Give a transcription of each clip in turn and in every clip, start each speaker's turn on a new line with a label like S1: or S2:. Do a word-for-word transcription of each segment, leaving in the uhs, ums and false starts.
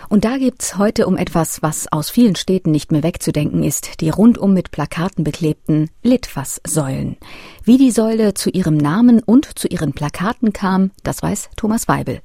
S1: Und da gibt's heute um etwas, was aus vielen Städten nicht mehr wegzudenken ist, die rundum mit Plakaten beklebten Litfaßsäulen. Wie die Säule zu ihrem Namen und zu ihren Plakaten kam, das weiß Thomas Weibel.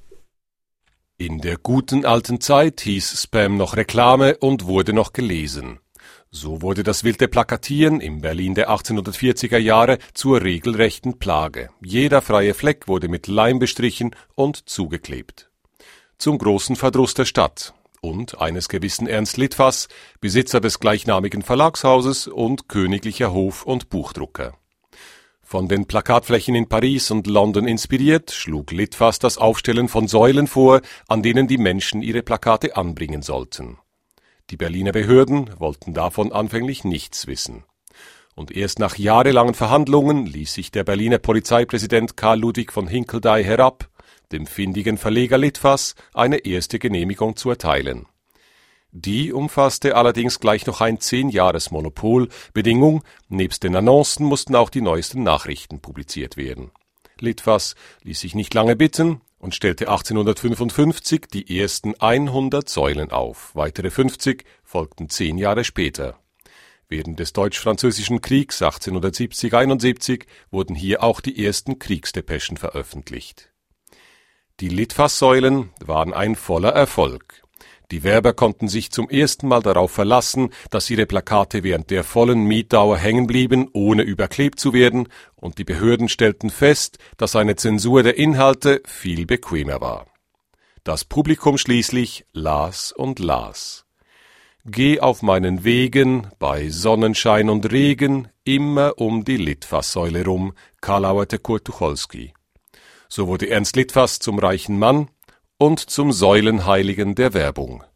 S2: In der guten alten Zeit hieß Spam noch Reklame und wurde noch gelesen. So wurde das wilde Plakatieren im Berlin der achtzehnhundertvierziger Jahre zur regelrechten Plage. Jeder freie Fleck wurde mit Leim bestrichen und zugeklebt. Zum großen Verdruss der Stadt und eines gewissen Ernst Litfaß, Besitzer des gleichnamigen Verlagshauses und königlicher Hof- und Buchdrucker. Von den Plakatflächen in Paris und London inspiriert, schlug Litfaß das Aufstellen von Säulen vor, an denen die Menschen ihre Plakate anbringen sollten. Die Berliner Behörden wollten davon anfänglich nichts wissen. Und erst nach jahrelangen Verhandlungen ließ sich der Berliner Polizeipräsident Karl Ludwig von Hinkelday herab, dem findigen Verleger Litfaß eine erste Genehmigung zu erteilen. Die umfasste allerdings gleich noch ein Zehn-Jahres-Monopol. Bedingung, nebst den Annoncen mussten auch die neuesten Nachrichten publiziert werden. Litfaß ließ sich nicht lange bitten und stellte achtzehnhundertfünfundfünfzig die ersten hundert Säulen auf. Weitere fünfzig folgten zehn Jahre später. Während des Deutsch-Französischen Kriegs achtzehnhundertsiebzig einundsiebzig wurden hier auch die ersten Kriegsdepeschen veröffentlicht. Die Litfaßsäulen waren ein voller Erfolg. Die Werber konnten sich zum ersten Mal darauf verlassen, dass ihre Plakate während der vollen Mietdauer hängen blieben, ohne überklebt zu werden, und die Behörden stellten fest, dass eine Zensur der Inhalte viel bequemer war. Das Publikum schließlich las und las. Geh auf meinen Wegen, bei Sonnenschein und Regen, immer um die Litfaßsäule rum, karlauerte Kurt Tucholsky. So wurde Ernst Litfaß zum reichen Mann und zum Säulenheiligen der Werbung.